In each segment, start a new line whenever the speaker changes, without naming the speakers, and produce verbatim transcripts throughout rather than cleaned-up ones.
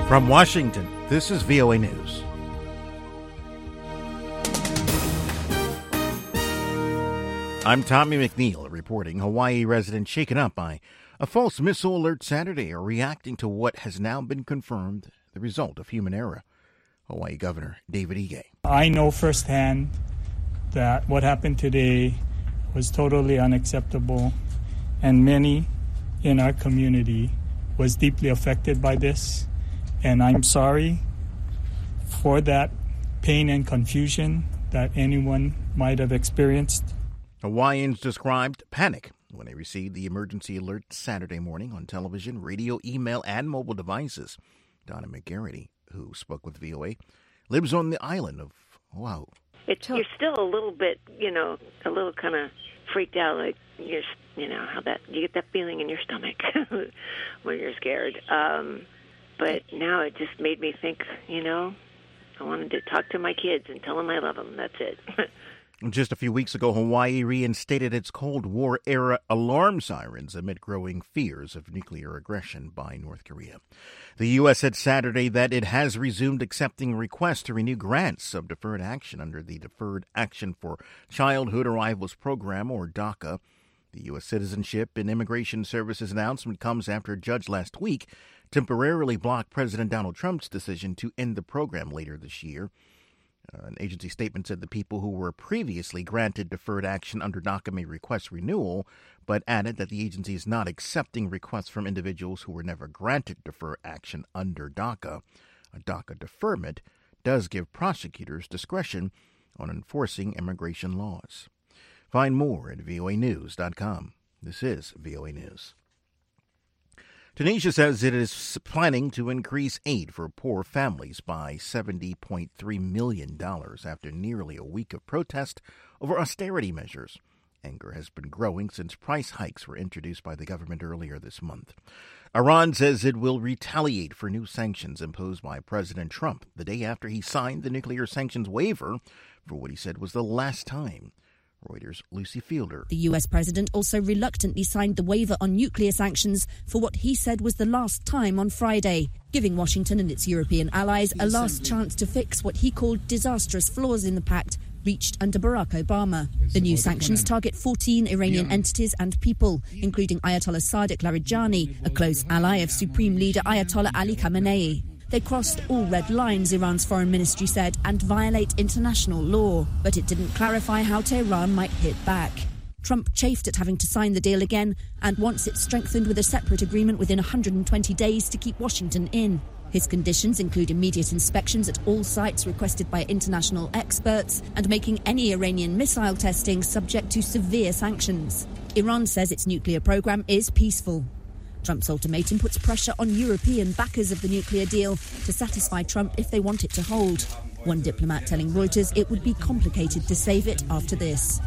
From Washington, this is V O A News. I'm Tommy McNeil reporting. Hawaii residents shaken up by a false missile alert Saturday are reacting to what has now been confirmed the result of human error. Hawaii Governor David Ige.
I know firsthand that what happened today was totally unacceptable, and many in our community was deeply affected by this. And I'm sorry for that pain and confusion that anyone might have experienced.
Hawaiians described panic when they received the emergency alert Saturday morning on television, radio, email, and mobile devices. Donna McGarity, who spoke with V O A, lives on the island of Oahu.
It's, you're still a little bit, you know, a little kind of freaked out, like you're, you know, how that you get that feeling in your stomach when you're scared. Um, but now it just made me think, you know, I wanted to talk to my kids and tell them I love them. That's it.
Just a few weeks ago, Hawaii reinstated its Cold War-era alarm sirens amid growing fears of nuclear aggression by North Korea. The U S said Saturday that it has resumed accepting requests to renew grants of deferred action under the Deferred Action for Childhood Arrivals Program, or DACA. The U S Citizenship and Immigration Services announcement comes after a judge last week temporarily blocked President Donald Trump's decision to end the program later this year. Uh, an agency statement said the people who were previously granted deferred action under DACA may request renewal, but added that the agency is not accepting requests from individuals who were never granted deferred action under DACA. A DACA deferment does give prosecutors discretion on enforcing immigration laws. Find more at V O A news dot com. This is V O A News. Tunisia says it is planning to increase aid for poor families by seventy point three million dollars after nearly a week of protest over austerity measures. Anger has been growing since price hikes were introduced by the government earlier this month. Iran says it will retaliate for new sanctions imposed by President Trump the day after he signed the nuclear sanctions waiver for what he said was the last time. Reuters' Lucy Fielder.
The U S president also reluctantly signed the waiver on nuclear sanctions for what he said was the last time on Friday, giving Washington and its European allies a last chance to fix what he called disastrous flaws in the pact reached under Barack Obama. The new sanctions target fourteen Iranian entities and people, including Ayatollah Sadiq Larijani, a close ally of Supreme Leader Ayatollah Ali Khamenei. They crossed all red lines, Iran's foreign ministry said, and violate international law. But it didn't clarify how Tehran might hit back. Trump chafed at having to sign the deal again and wants it strengthened with a separate agreement within one hundred twenty days to keep Washington in. His conditions include immediate inspections at all sites requested by international experts and making any Iranian missile testing subject to severe sanctions. Iran says its nuclear program is peaceful. Trump's ultimatum puts pressure on European backers of the nuclear deal to satisfy Trump if they want it to hold. One diplomat telling Reuters it would be complicated to save it after this.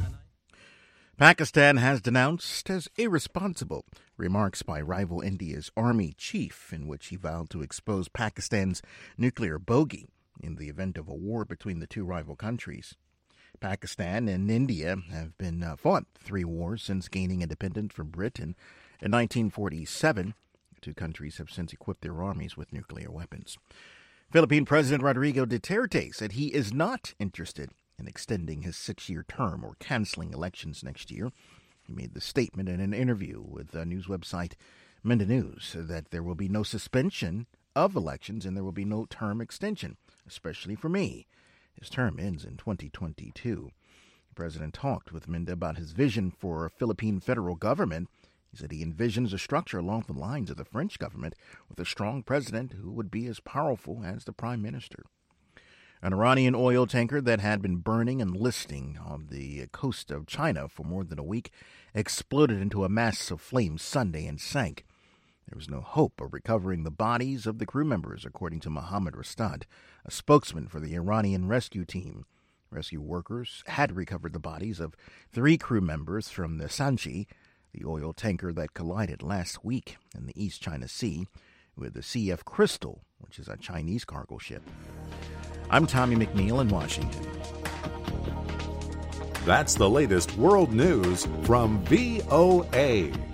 Pakistan has denounced as irresponsible remarks by rival India's army chief in which he vowed to expose Pakistan's nuclear bogey in the event of a war between the two rival countries. Pakistan and India have been uh, fought three wars since gaining independence from Britain. In nineteen forty-seven, the two countries have since equipped their armies with nuclear weapons. Philippine President Rodrigo Duterte said he is not interested in extending his six-year term or canceling elections next year. He made the statement in an interview with the news website Minda News that there will be no suspension of elections and there will be no term extension, especially for me. His term ends in twenty twenty-two. The president talked with Minda about his vision for a Philippine federal government. He said he envisions a structure along the lines of the French government with a strong president who would be as powerful as the prime minister. An Iranian oil tanker that had been burning and listing on the coast of China for more than a week exploded into a mass of flames Sunday and sank. There was no hope of recovering the bodies of the crew members, according to Mohammad Rastad, a spokesman for the Iranian rescue team. Rescue workers had recovered the bodies of three crew members from the Sanchi, the oil tanker that collided last week in the East China Sea with the C F Crystal, which is a Chinese cargo ship. I'm Tommy McNeil in Washington.
That's the latest world news from V O A.